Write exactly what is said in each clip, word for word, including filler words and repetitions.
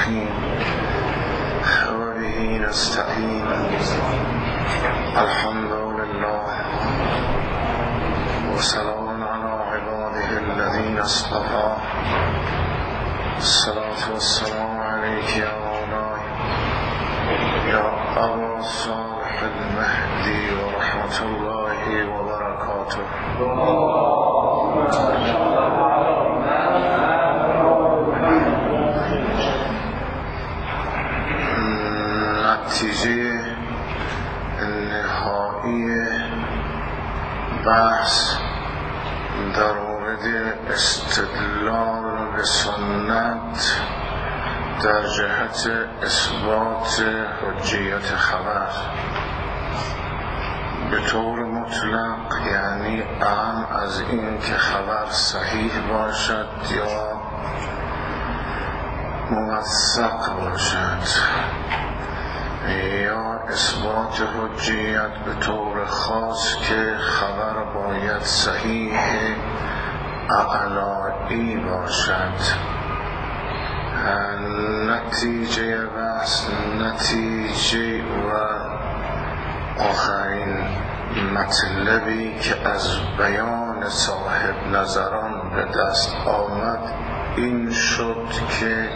المستقيم وبه نستعين الحمد لله وسلام على عباده الذين اصطفى الصلاة والسلام عليك يا مولاي يا أبا صالح المهدي ورحمة الله وبركاته. نتیجه نهایی بحث در مورد استدلال به سنت در جهت اثبات حجیت خبر به طور مطلق، یعنی اهم از این که خبر صحیح باشد یا موثق باشد، یا اثبات حجیت به طور خاص که خبر باید صحیح اعلایی باشد. نتیجه بحث، نتیجه و آخرین مطلبی که از بیان صاحب نظران به دست آمد این شد که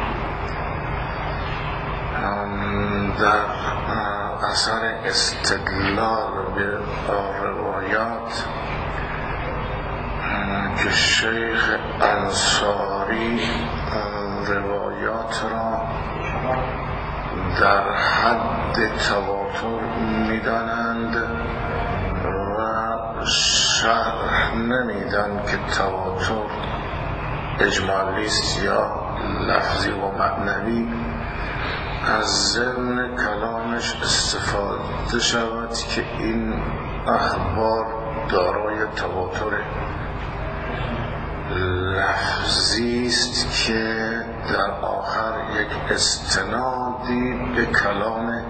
در اثر استدلال به روایات که شیخ انصاری روایات را در حد تواتر می‌دانند و شرح نمیدن که تواتر اجمالی است یا لفظی و معنوی، از ضمن کلامش استفاده شود که این اخبار دارای تواتر لفظی است که در آخر یک استنادی به کلام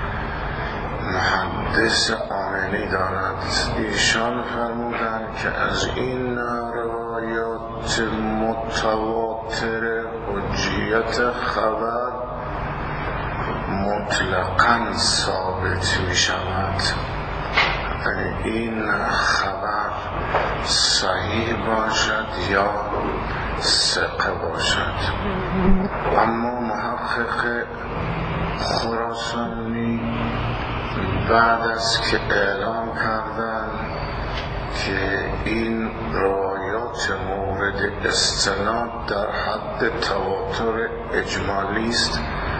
محدث عاملی دارد. ایشان فرمودند که از این روایات متواتر حجیت خبر مطلقاً ثابت می شود، این خبر صحیح باشد یا ثقه باشد. اما محقق خراسانی بعد از که اعلام کردند که این روایات مورد استناد در حد تواتر اجمالی است،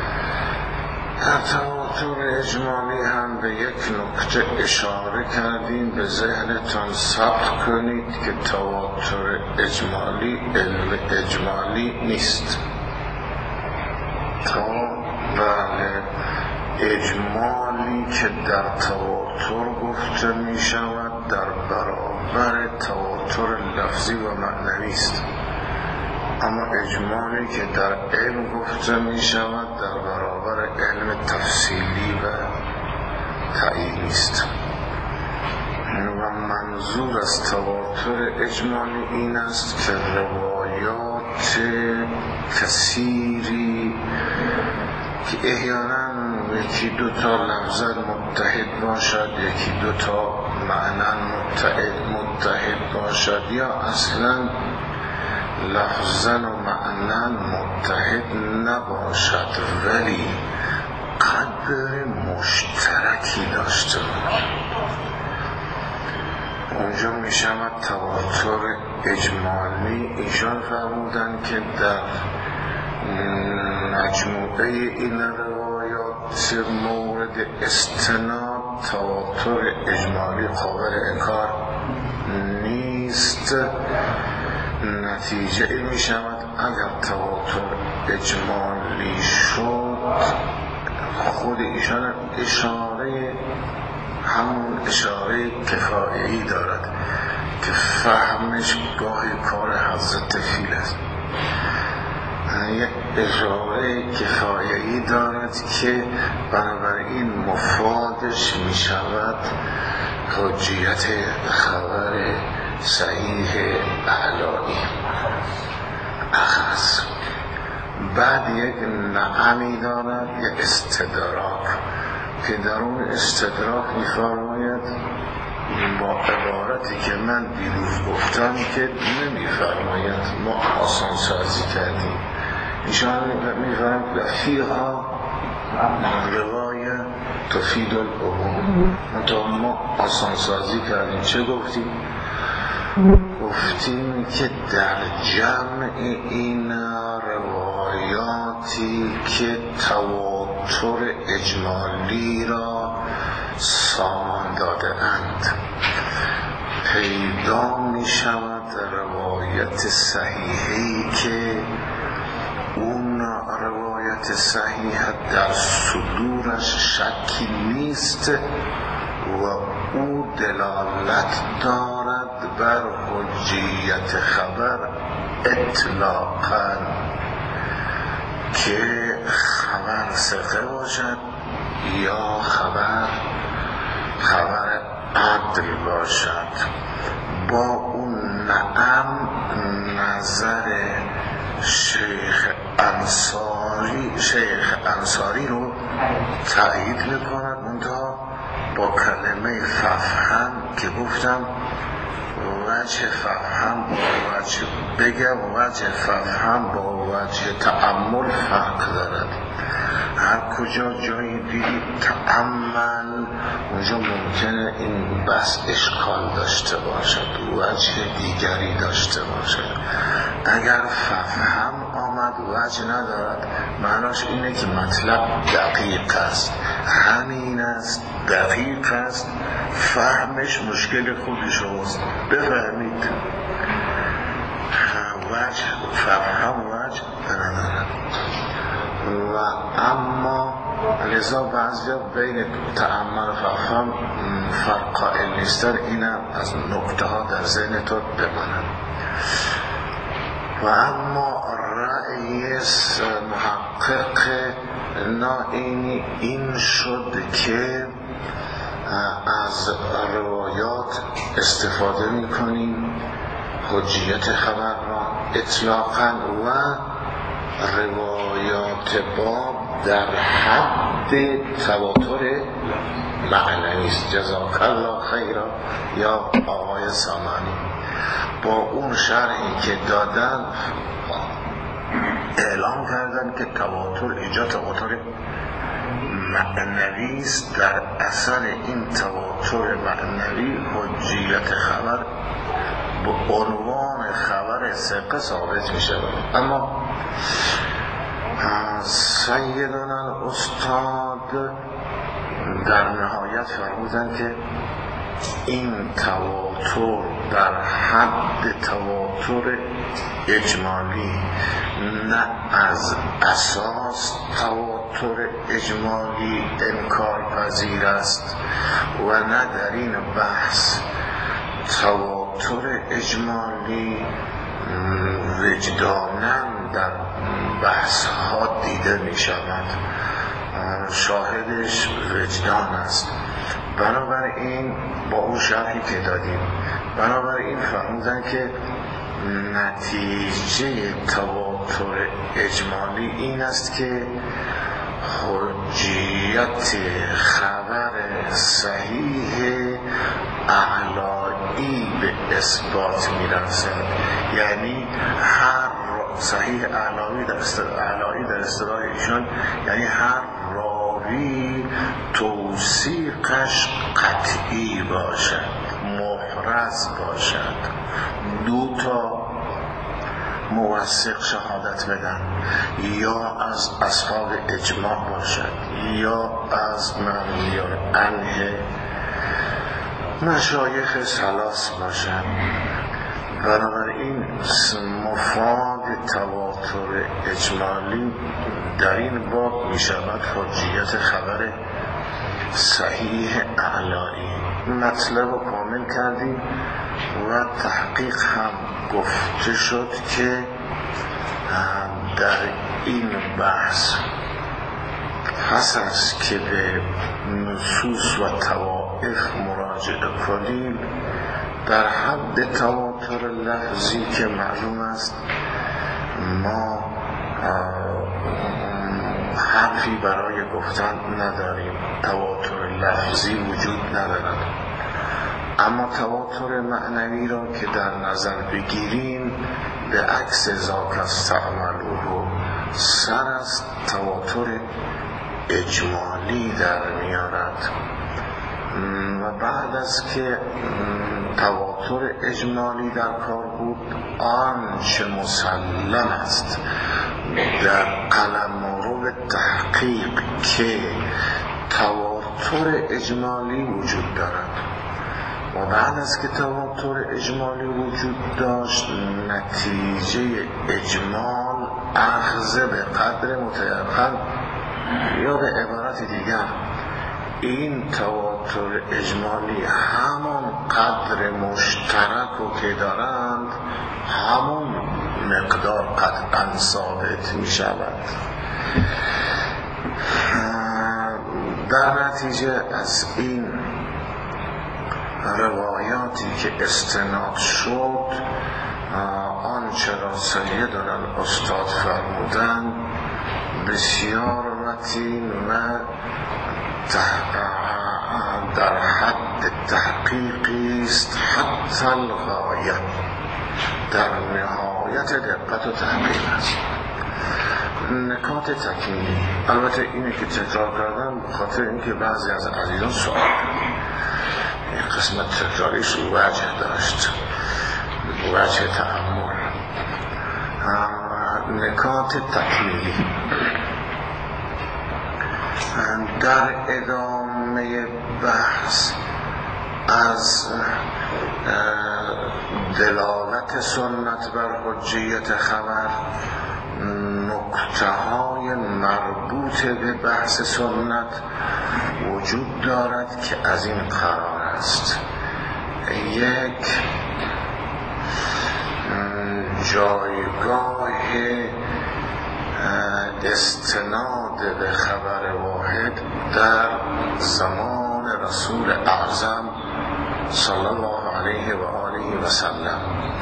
تواتر اجمالی هم به یک نکته اشاره کردیم، به ذهنتان ثبت کنید که تواتر اجمالی علم اجمالی نیست. تا بله اجمالی که در تواتر گفته می شود در برابر تواتر لفظی و معنوی است، اما اجمالی که در علم گفته می شود در برابر علم تفصیلی و تعیینی است. و منظور از تواتر اجمالی این است که روایات کثیری که احیانا یکی دو تا لفظاً متحد باشد، یکی دو تا معنی متحد متحد باشد، یا اصلاً لفظاً و معنی متحد نباشد ولی قدر مشترکی داشته باشد، اونجا می شود تواتر اجمالی. ایشان فرمودند که در مجموعه این روایات مورد استناد تواتر اجمالی قابل انکار نیست. نتیجه می شود اگر تواتر اجمالی شد، خود ایشان اشاره همون اشاره کفایه‌ای دارد که فهمش گاهی کار حضرت فیل است، یک اشاره کفایه‌ای دارد که بنابراین مفادش می شود حجیت خبر صحیح اعلایی. اخذ بعد یک نعمی دارد، یک استدراک که در اون استدراک می‌فرماید با عبارتی که من دیروز گفتم که نمی‌فرماید ما آسان سازی کردیم، ایشان می‌فرماید فیها روایه تفید العموم. تا ما آسان سازی کردیم چه گفتیم؟ گفتیم که در جمع این روایاتی که تواتر اجمالی را سامان داده اند پیدا می شود روایت صحیحی که اون روایت صحیح در صدورش شکی نیست و او دلالت دارد بر حجیت خبر اطلاقاً، که خبر ثقه باشد یا خبر خبر عدل باشد. با اون نعم نظر شیخ انصاری شیخ انصاری رو تایید میکند، منتها با کلمه ففهم که گفتم وجه ففهم با وجه بگم وجه ففهم با وجه تأمل فرق دارد. هر کجا جایی دیدی تأمل اونجا ممکنه این بس اشکال داشته باشد، وجه دیگری داشته باشد. اگر ففهم آمد وجه ندارد، معناش اینه که مطلب دقیق است، همین است، دقیق است، فهمش مشکل خودش هست، بفهمید. وجه ففهم وجه ندارد. و اما لذا بعضیا بین تأمل و ففهم فرق قائل نیستن. اینم از نکته ها در ذهن تو بمانند. و اما رأی محقق نائینی این شد که از روایات استفاده میکنیم حجیت خبر را اطلاقاً و روایات باب در حد تواتر معنوی است. جزاک الله خیرا یا آقای سامانی با اون شرحی که دادن اعلام کردن که تواتر ایجاد تواتر معنوی است. در اثر این تواتر معنوی حجیت خبر به عنوان خبر ثقه ثابت می شود. اما سیدنا الاستاد در نهایت فرمودن که این تواتر در حد تواتر اجمالی، نه از اساس تواتر اجمالی انکار پذیر است و نه در این بحث تواتر اجمالی وجداناً در بحث ها دیده می شود، شاهدش وجدان است. بنابراین با اون شرحی که دادیم، بنابراین فرمودن که نتیجه تواتر اجمالی این است که حجیت خبر صحیح اعلایی به اثبات می رسد. یعنی هر صحیح اعلایی در اعلایی در اصطلاح ایشان یعنی هر راوی توثیقش قطعی باشد، محرز باشد، دو تا موثق شهادت بدن، یا از اصحاب اجماع باشد یا از مرویان عنه مشایخ ثلاث باشد. بنابراین مفاد تواتر اجمالی در این باب می شود حجیت خبر صحیح اعلایی. مطلب رو کامل کردیم و تحقیق هم گفته شد که در این بحث پس از که به نصوص و طوائف مراجعه کنیم در حد تواتر لفظی که معلوم است ما توقفی برای گفتن نداریم، تواتر لفظی وجود ندارد. اما تواتر معنوی را که در نظر بگیریم به عکس ذاک استعملوه سر از تواتر اجمالی در میارد و بعد از که تواتر اجمالی در کار بود آنچه مسلم است در قلمرو تحقیق که تواتر اجمالی وجود دارد و بعد از که تواتر اجمالی وجود داشت نتیجه اجمال اخذ به قدر متیقن، یا به عبارت دیگر این تواتر اجمالی همان قدر مشترک رو که دارند همون مقدار قطعا ثابت می شود. در نتیجه از این روایاتی که استناد شد آنچه را سیدنا الاستاد فرمودند بسیار متین و در حد تحقیقی است، حتی الغایه، در نهایت دقت و تحقیق است. نکات تکمیلی البته اینه که تکرار کردن به خاطر اینکه بعضی از عزیزان سوال این قسمت تکراریش وجه داشت، وجه تأمل. نکات تکمیلی در ادامه بحث از دلالت سنت بر حجیت خبر، نکته های مربوط به بحث سنت وجود دارد که از این قرار است: یک، جایگاه استناد به خبر واحد در زمان رسول اعظم صلی الله علیه و آله و سلم.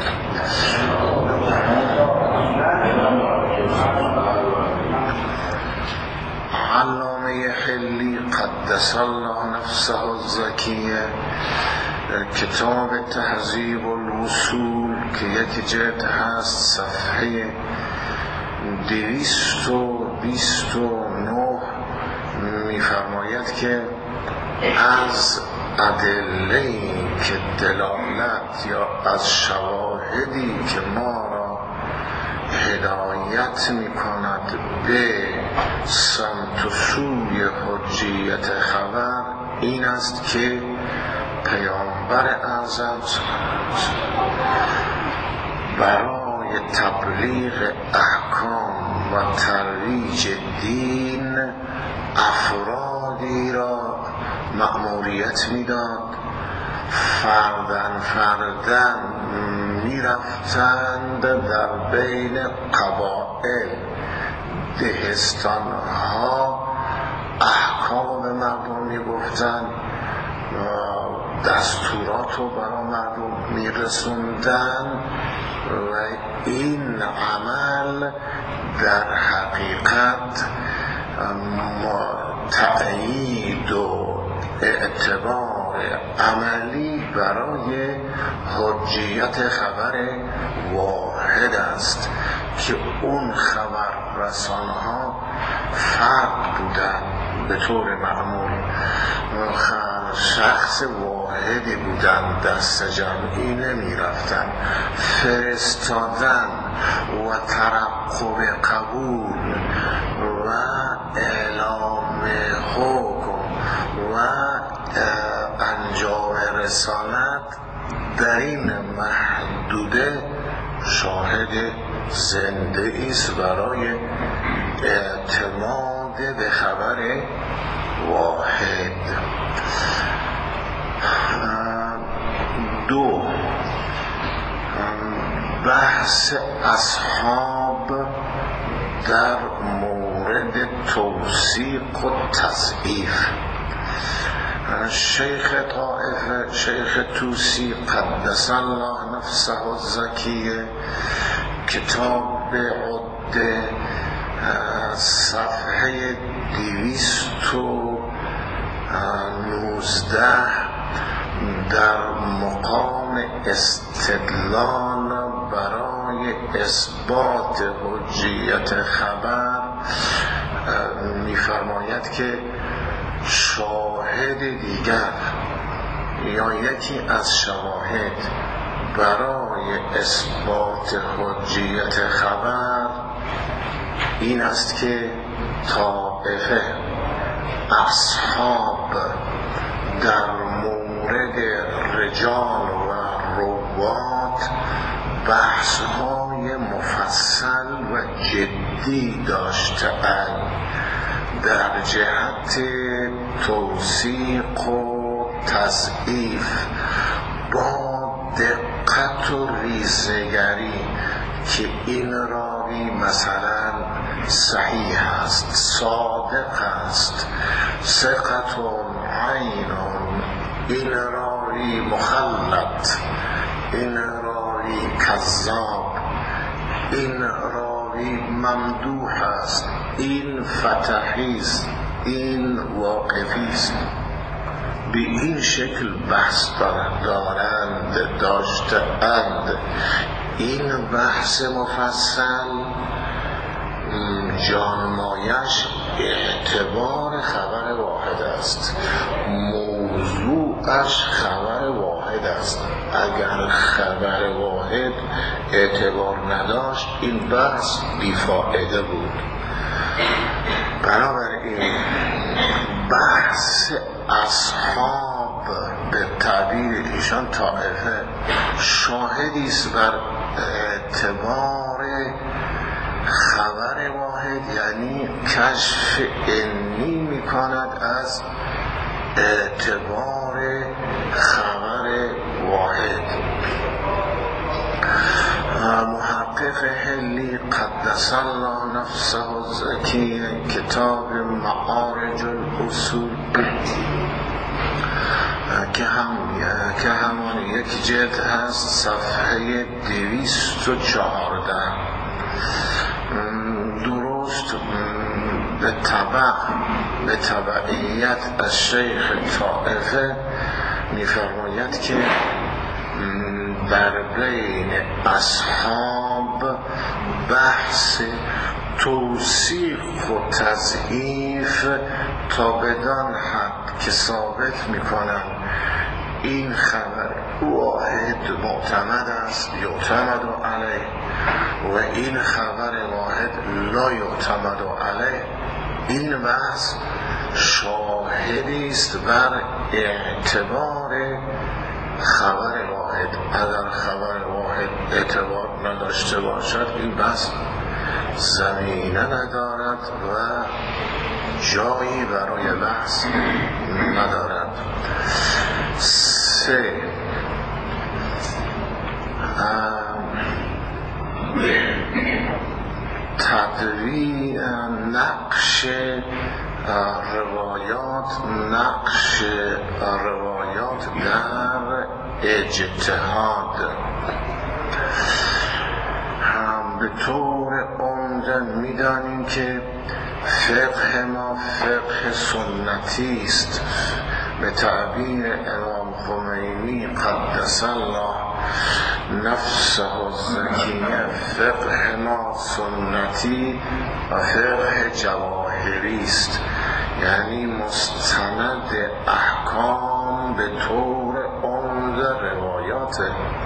علامه حلی قدس الله نفسه الزکیه کتاب تهذیب الوصول که یک جلد هست صفحه دویست و بیست و نه می‌فرماید که از ادله‌ای که دلالت یا از شواهدی که ما را هدایت می‌کند به سمت و سوی حجیت خبر این است که پیامبر اعظم برای تبلیغ احکام و ترویج دین افرادی را مأموریت میداد، فردن فردن میرفتند در بین قبائل دهستانها احکام مردم میگفتند، دستورات رو برای مردم میرسوندن و این عمل در حقیقت تأیید و اعتبار عملی برای حجیت خبر واحد است که اون خبر رسانها فرد بودن به طور معمول، شخص واحدی بودن، دست جمعی نمی رفتن. فرستادن و ترقب قبول و اعلام حکم و انجام رسالت در این محدوده شاهد زنده است برای اعتماد به خبر واحد. دو، بحث اصحاب در مورد توثیق و تضعیف. شیخ طائفه شیخ توسی قدس الله نفسه الزکیه کتاب عده صفحه صفحه دویست و نوزده در مقام استدلال برای اثبات حجیت خبر می‌فرماید که شاهد دیگر یا یکی از شواهد برای اثبات حجیت خبر این است که طائفه اصحاب در مورد رجال و روات بحث‌های مفصل و جدی داشته‌اند در جهت توثیق و تضعیف با دقت و ریزه‌گری که این راوی مثلا صحیح است، صادق است، ثقتون عینون، این راوی مخلط، این راوی کذاب، این راوی ممدوح است، این فتحی است، این واقفی است. به این شکل بحث دارند داشتند. این بحث مفصل جانمایش اعتبار خبر واحد است، موضوعش خبر واحد است. اگر خبر واحد اعتبار نداشت این بحث بیفایده بود. بنابراین بحث اصحاب به تعبیر ایشان طائفه شاهدی است بر اعتبار خبر واحد، یعنی کشف علمی میکند از اعتبار خبر واحد. محقق حلی قدس الله نفسه الزکی کتاب معارج الاصول که هم که همان یک جلد هست، صفحه دویست و چهارده، درست به تبع به تبعیت از شیخ طائفه می‌فرماید که در بین اصحاب بحث توثیق و تضعیف تا بدان حد که ثابت می‌کنند این خبر واحد معتمد است، یعتمد علیه، و این خبر واحد لا یعتمد علیه. این بحث شاهدی است بر اعتبار خبر واحد. اگر خبر واحد اعتبار نداشته باشد این بحث زمینه ندارد و جایی برای بحث ندارد. سه، تدوین نقش روایات نقش روایات در اجتهاد. هم به طور عمده می‌دانیم که فقه ما فقه سنتی است. به تعبیر امام خمینی قدس الله نفسه الزکیه، فقه ما سنتی و فقه جواهری است، یعنی مستند احکام به طور عمده روایات.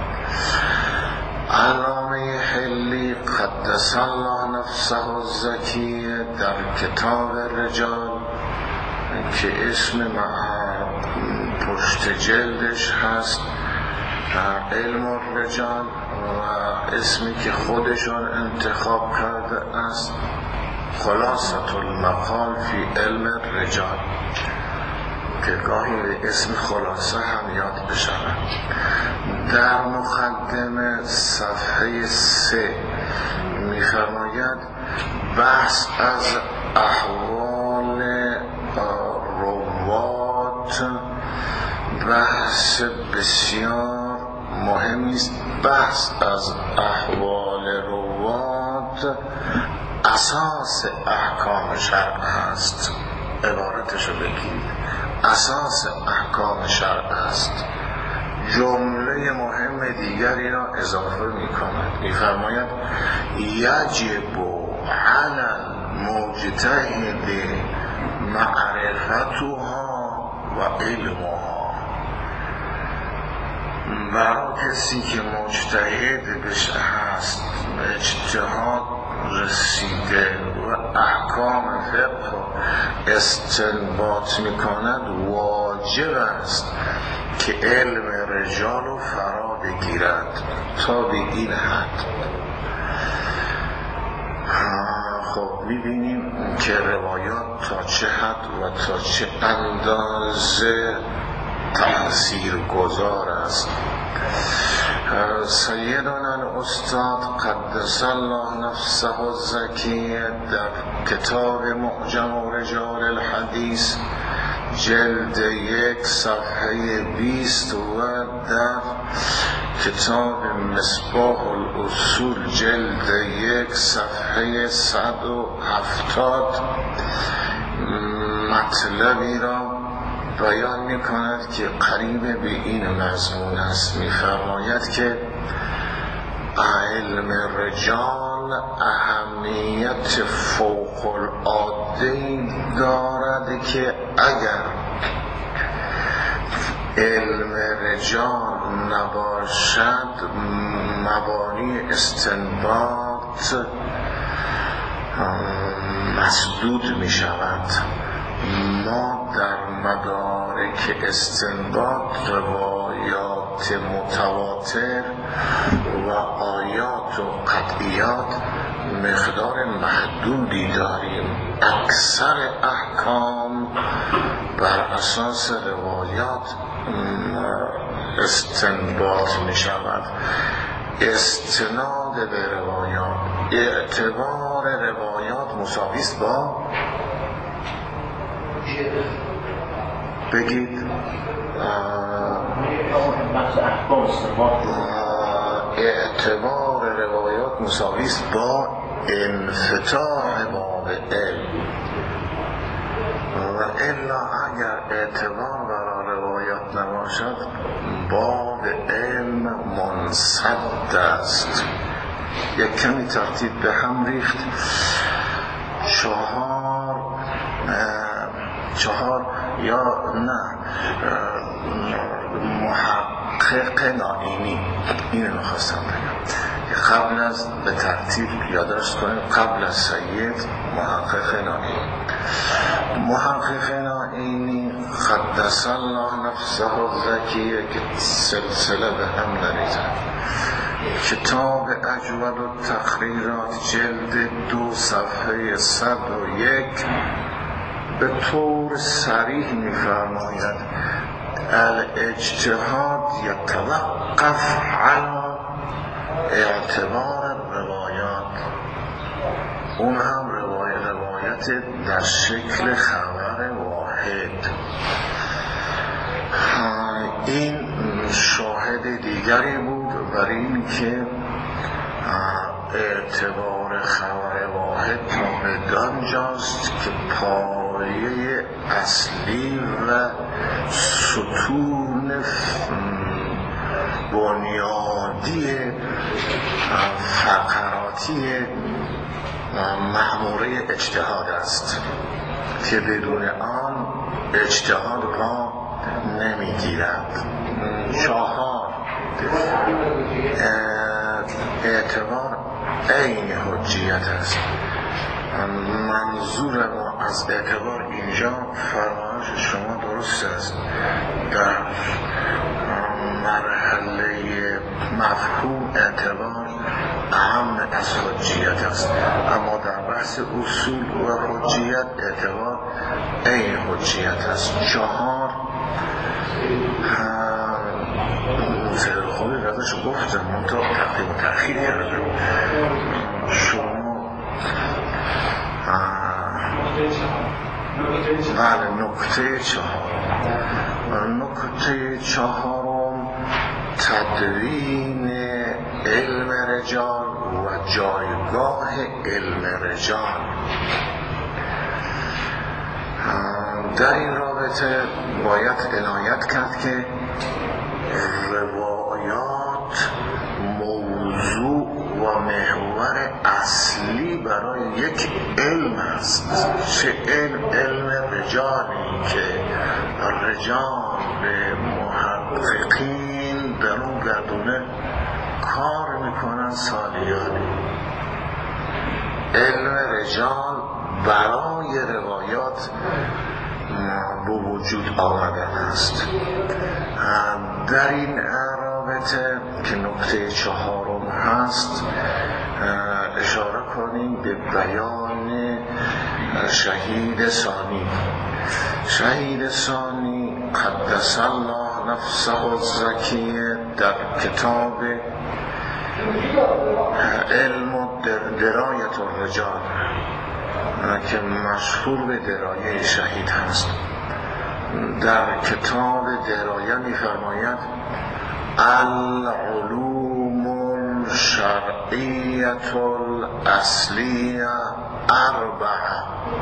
علامه حلی قدس الله نفسه الزکیه در کتاب رجال که اسم پشت جلدش هست علم الرجال و اسمی که خودشون انتخاب کرده است خلاصة المقال فی علم الرجال، که گاهی به اسم خلاصه هم یاد بشود. در مقدمه صفحه سه می‌فرماید بحث از احوال روات بحث بسیار مهمی است. بحث از احوال روات اساس احکام شرع است. عبارتشو بگیرید، اساس احکام شرع است. جمله مهم دیگری را اضافه می کند، می فرماید یجب علی المجتهد معرفتها و علمها. برای کسی که مجتهد بشه هست، اجتهاد رسیده و احکام فقه استنباط می کند، واجب است که علم رجال رو فرا بگیرد تا به این حد. خب میبینیم که روایات تا چه حد و تا چه اندازه تأثیر گذار است. سیدنا الاستاد قدس الله نفسه الزکی در کتاب معجم رجال الحدیث جلد یک صفحه بیست و در کتاب مصباح الاصول جلد یک صفحه صد و هفتاد مطلبی را بیان می کند که قریب به این مضمون است. می فرماید که علم رجال اهمیت فوق العاده دارد که اگر علم رجال نباشد مبانی استنباط مسدود می شود. ما در مدارک استنباط روایات متواتر و آیات و قطعیات مقدار محدودی داریم. اکثر احکام بر اساس روایات استنباط می شود. استناد به روایات، اعتبار روایات مساوی است با بگید اعتبار روایات مساوی است با انفتاح باب علم، و الا اگر اعتبار برای روایات نباشد باب علم منسد است. یک کمی ترتیب به هم ریخت. چهار چهار یا نه محقق نائینی، اینو میخواستم بگم. قبل از به ترتیب یادداشت کنیم، قبل از سید محقق نائینی. محقق نائینی قدس الله نفسه الزکیه که سلسله به هم نریزد. کتاب اجول التقریرات جلد دو صفحه صد و یک به طور صریح می‌فرماید الاجتهاد یتوقف علی اعتبار روایات، اون هم روایت روایت در شکل خبر واحد. این شاهد دیگری بود بر این که اعتبار خبر واحد تا به دانجاست که پایه اصلی و ستون بنیادی فقراتی مأموره اجتهاد است که بدون آن اجتهاد را نمیگیرد. چهار، اعتبار عین حجیت است. منظور ما از اعتبار اینجا فرمایش شما درست است، در مرحله مفهوم اعتبار اهم از حجیت است، اما در بحث اصول و حجیت اعتبار عین حجیت است. چهار، سید خوبی ازش گفتم منطقه تقدیم و تأخیر کردم. شما بله نکته چهار نکته چهارم تدوین علم رجال و جایگاه علم رجال. در این رابطه باید عنایت کرد که روایات موضوع و محور اصلی برای یک علم است. چه علم؟ علم رجالی که رجال محققین در اون گردونه کار میکنن سالیانی. علم رجال برای روایات به وجود آمدن است. در این رابطه که نکته چهارم هست اشاره کنیم به بیان شهید ثانی. شهید ثانی قدس الله نفسه الزکیه در کتاب علم و درایت الرجال که مشهور به درایه شهید هست، در کتاب درایه می فرماید العلوم الشرعیت الاصلیه اربعه.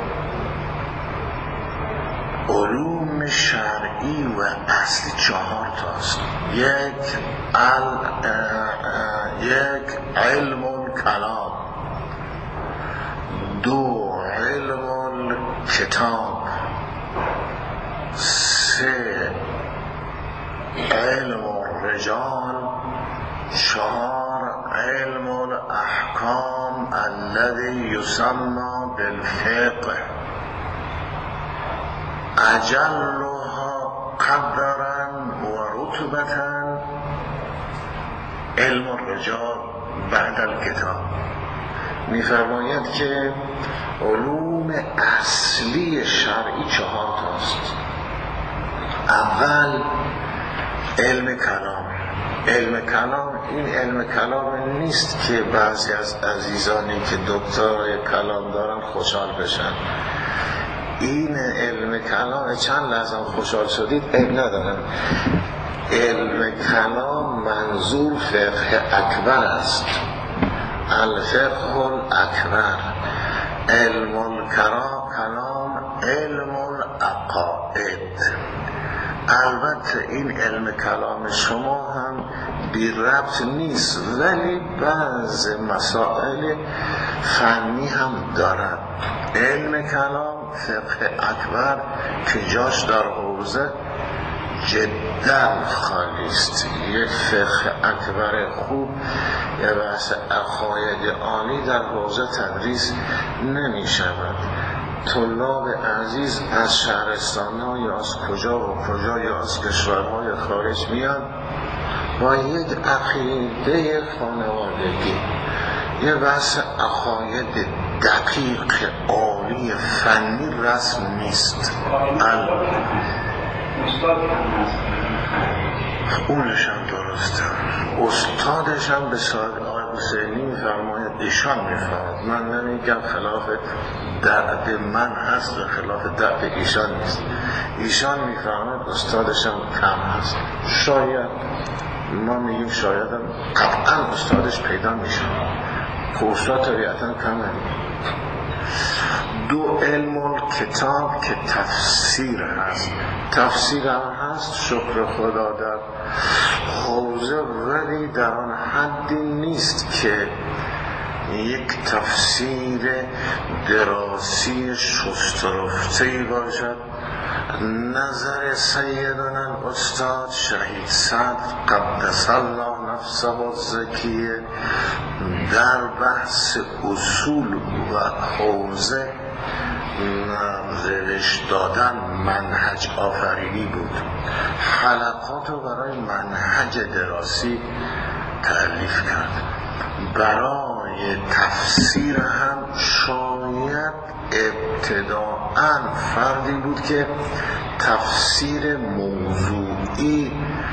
علوم شرعی و اصلی چهار تاست. یک ال یک علم الکلام، دو علم الکتاب، سه علم الرجال، چهار علم الاحکام الذي يسمى بالفقه. اجلها قدرا و رتبتا علم الرجال بعد الکتاب. می‌فرماید که علوم اصلی شرعی چهار تاست. اول علم کلام. علم کلام، این علم کلام نیست که بعضی از عزیزانی که دکترای کلام دارن خوشحال بشن. این علم کلام چند لحظه خوشحال شدید عیب ندارن. علم کلام منظور فقه اکبر است، الفقه الاکبر. علم الکلام علم العقائد. البته این علم کلام شما هم بی ربط نیست، ولی بعض مسائل فنی هم دارد. علم کلام فقه اکبر که جاش در حوزه جدا خالی است. یک فقه اکبر خوب یا بحث عقاید عالی در حوزه تدریس نمی شود. طلاب عزیز از شهرستان ها یا از کجا و کجا یا از کشورهای خارج میان با یک عقیده خانوادگی، یه بحث عقاید دقیق عالی فنی رسم نیست. اونش هم درسته. استادش هم به ساعت آقای حسینی میفرماید، ایشان میفرماید. من نمیگم خلاف درد من هست و خلاف درد ایشان نیست. ایشان میفرماید استادش هم کم هست. شاید ما میگیم شاید هم قطعا استادش پیدا میشه که استاد طبیعتا کم نمید. دو علم کتاب که تفسیر هست. تفسیر هم هست شکر خدا در حوزه، ولی در آن حدی نیست که یک تفسیر دراسی شسترفته‌ای باشد. نظر سیدنا استاد شهید صدر قدس الله نفسه الزکیه در بحث اصول و حوزه روش دادن منهج آفرینی بود. حلقات رو برای منهج دراسی تألیف کرد. برای تفسیر هم شاید ابتداءً فردی بود که تفسیر موضوعی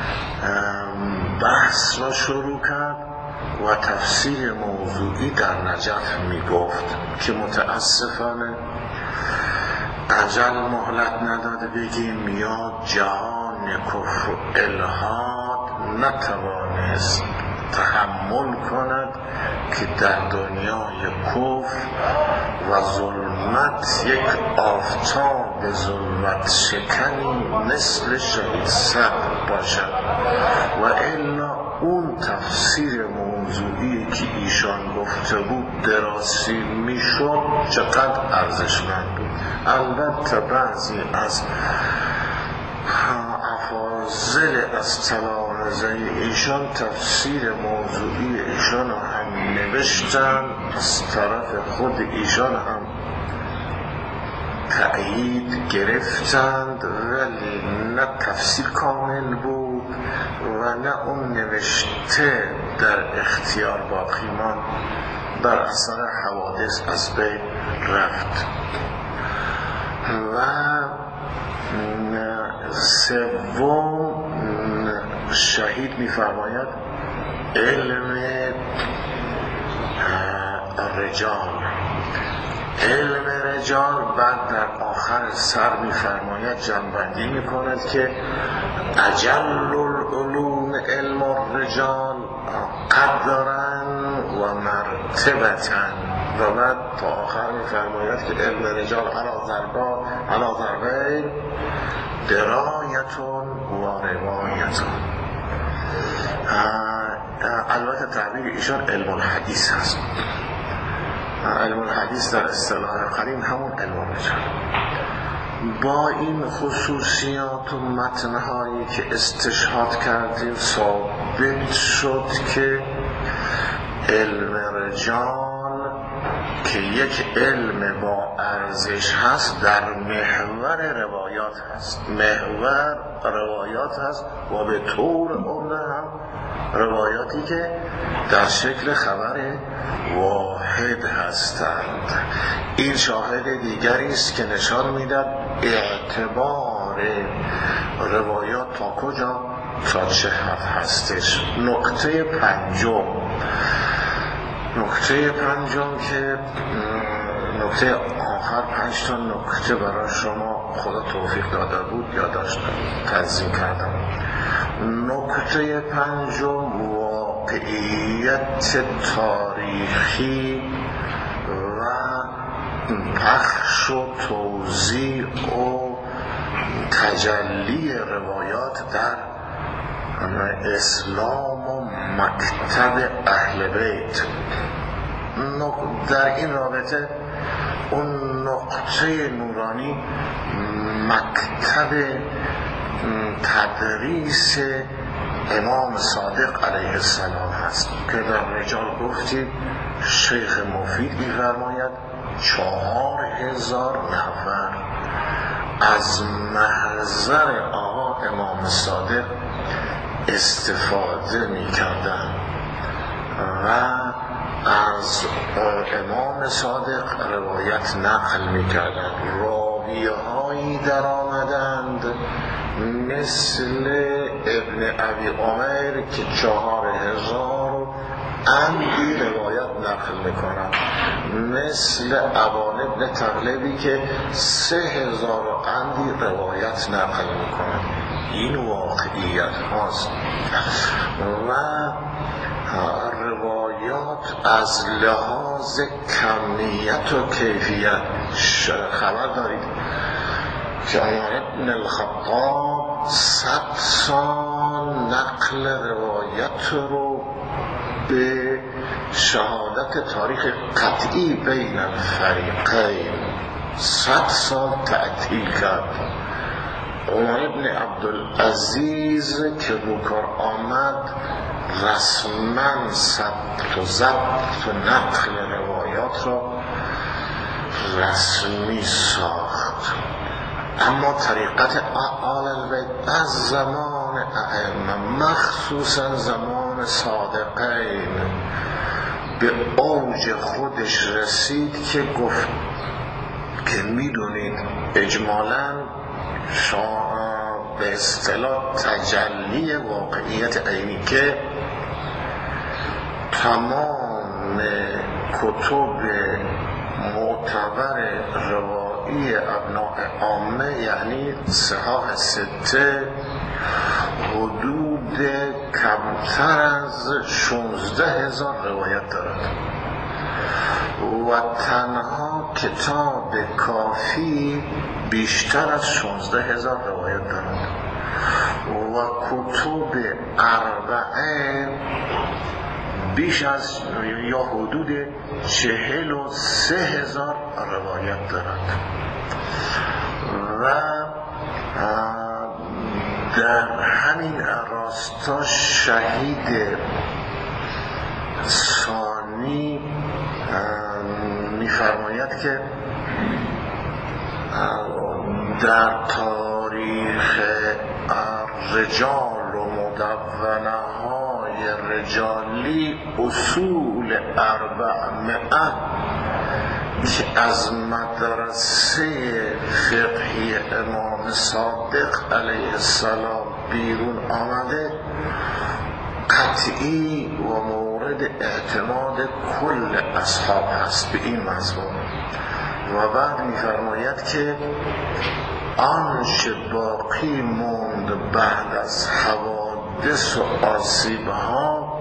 بحث را شروع کرد و تفسیر موضوعی در نجف می گفت که متاسفانه اجل مهلت نداده بگیم یا جهان کفر الهاد نتوانست تحمل کند که در دنیای کفر و ظلمت یک آفتاب ظلمت شکنی مثل شهید صبر باشد. و الا اون تفسیر موضوعی که ایشان گفته بود دراستی میشد چقدر ارزشمند بود. البته بعضی از افاضل از تلامذه ایشان تفسیر موضوعی ایشان هم نوشتن، از طرف خود ایشان هم تأیید گرفتند، ولی نه تفسیر کامل بود و نه اون نوشته در اختیار باقی ماند، در اثر حوادث از بین رفت. و سوم شهید می‌فرماید علم رجال علم رجال بعد در آخر سر می‌فرماید جنبندی می‌کند که اجل العلوم علم الرجال قدرا و مرتبتا، و بعد تا آخر می‌فرماید که علم رجال علا ضربا علا ضربین درایتون و روایتون. البته تعبیر ایشان علم الحدیث هست. علم الحدیث در اصطلاح قدیم همون علم الرجال. با این خصوصیات و متنهایی که استشهاد کردیم ثابت شد که علم رجال که یک علم با ارزش هست در محور روایات هست، محور روایات هست و به طور عمده هم روایاتی که در شکل خبر واحد هستند. این شاهد دیگری است که نشان میدهد اعتبار روایات تا کجا تا چه حد هستش. نکته پنجم نکته پنجم که نکته آخر پنج تا نکته برای شما خدا توفیق داده بود یادداشت تنظیم کردم. نکته پنجم واقعیت تاریخی و پخش و توزیع و تجلی روایات در اسلام و مکتب اهل بیت. در این رابطه اون نقطه نورانی مکتب تدریس امام صادق علیه السلام هست که در رجال گفتید شیخ مفید می‌فرماید چهار هزار نفر از محضر آقا امام صادق استفاده می‌کردند و از امام صادق روایت نقل می‌کردند. راوی‌هایی در آمدند مثل ابن ابی عمر که چهار هزار اندی روایت نقل میکنند، مثل ابان ابن تغلبی که سه هزار اندی روایت نقل میکنند. این واقعیت هاست و روایات از لحاظ کمیت و کیفیت. خبر دارید که عمر ابن الخطاب صد سال نقل روایت رو به شهادت تاریخ قطعی بین الفریقین صد سال تعطیل کرد. عمر ابن عبدالعزیز که رو کار آمد رسما ثبت و ضبط و نقل روایات را رسمی ساخت. اما طریقت آل البیت از زمان ائمه مخصوصا زمان صادقین به اوج خودش رسید که گفت که میدونید اجمالاً به اصطلاح تجلی واقعیت عینی که تمام کتب معتبر روایی ابناء عامه یعنی صحاح سته حدود حدود کمتر از شانزده هزار روایت دارد و تنها کتاب کافی بیشتر از شانزده هزار روایت دارد و کتب اربعه بیش از یا حدود چهل و سه هزار روایت دارد و در همین راستا شهید ثانی می‌فرماید که در تاریخ رجال و مدونه های رجالی اصول اربعمائه که از مدرسه فقهی امام صادق علیه السلام بیرون آمده قطعی و مورد اعتماد کل اصحاب هست به این مضمون. و بعد می‌فرماید که آنچه باقی موند بعد از حوادث و آسیب‌ها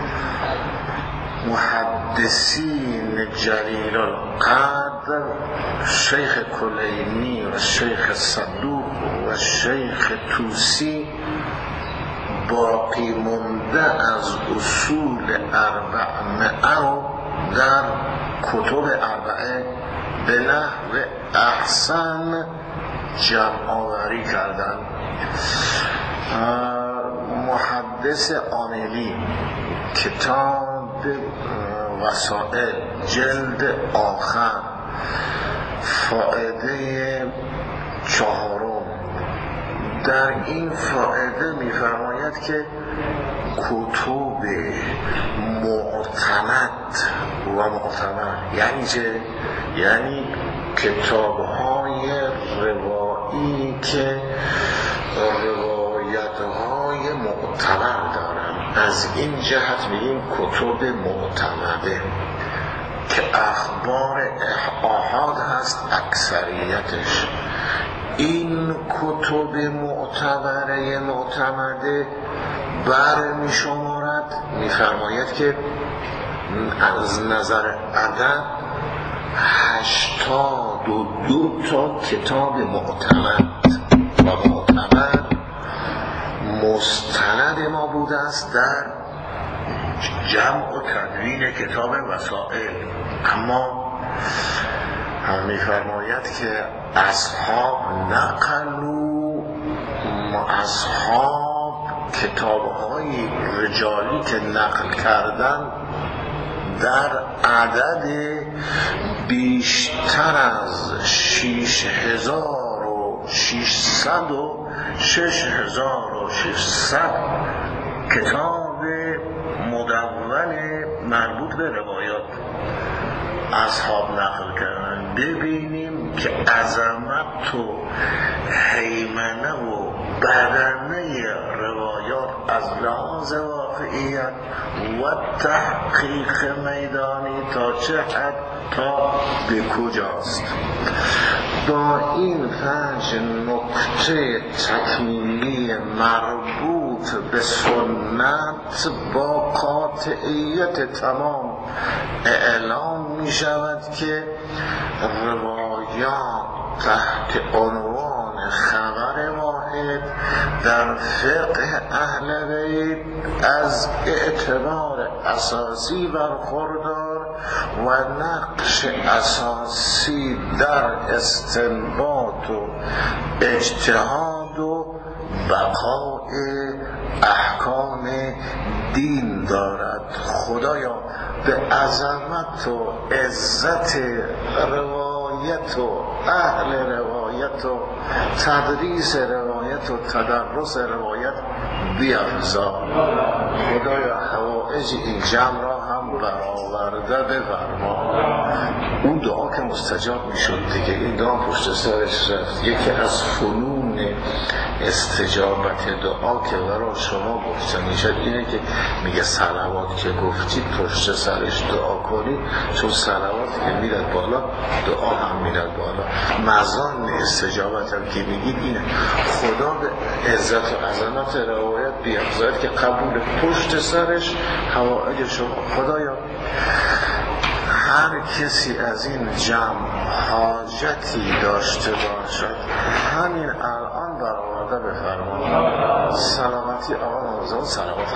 محدثین جلیل القدر شیخ کلینی و شیخ صدوق و شیخ توسی باقی مونده از اصول اربعمائه رو در کتب اربعه به نحو احسن جمع آوری کردن. محدث عاملی کتاب وسائل جلد آخر فائده چهارم در این فائده می‌فرماید که کتب معتمد و معتبر یعنی چه؟ یعنی کتاب‌های روایی که روایت‌های معتبر دارن. از این جهت میگیم کتب معتمده که اخبار آحاد هست اکثریتش. این کتب معتبره معتمده بر می شمارد میفرماید که از نظر عدد هشتاد و دو تا کتاب معتمد و معتبر مستند ما بوده است در جمع و تدوین کتاب وسائل. اما میفرماید که اصحاب نقلو اصحاب کتاب‌های رجالی که نقل کردن در عدد بیشتر از شش هزار و ششصد و شش هزار و ششصد کتاب مدون مربوط به روایات اصحاب نقل کردن. ببینیم که عظمت و هیمنه و بدنه روایات از لحاظ واقعیت و تحقیق میدانی تا چه حد تا به کجاست. با این پنج نکته تکمیلی مربوط به سنت با قاطعیت تمام اعلام می شود که روایات تحت عنوان خبر واحد در فقه اهل بیت از اعتبار اساسی برخوردار و نقش اساسی در استنباط و اجتهاد و بقاء احکام دین دارد. خدایا به عظمت و عزت روایت و اهل روایت و تدریس روایت و تدرس روایت بیافزا. خدایا حوائج این جمع را هم رو برآورده بفرما. اون دعا که مستجاب میشد دیگه، این دعا پشت سرش رفت. یکی از فنون استجابت دعا که برای شما گفته میشد اینه که میگه صلوات که گفتید پشت سرش دعا کنید، چون صلوات که میرد بالا دعا هم میرد بالا. مزان استجابت هم که میگید اینه، خدا به عزت و عظمت روایت بیافزاید که قبول پشت سرش حوائج شما. خدایا هر کسی از این جمع حاجتی داشته باشد همین الان برآورده بفرما. سلامتی آقا نوزاد، سلامت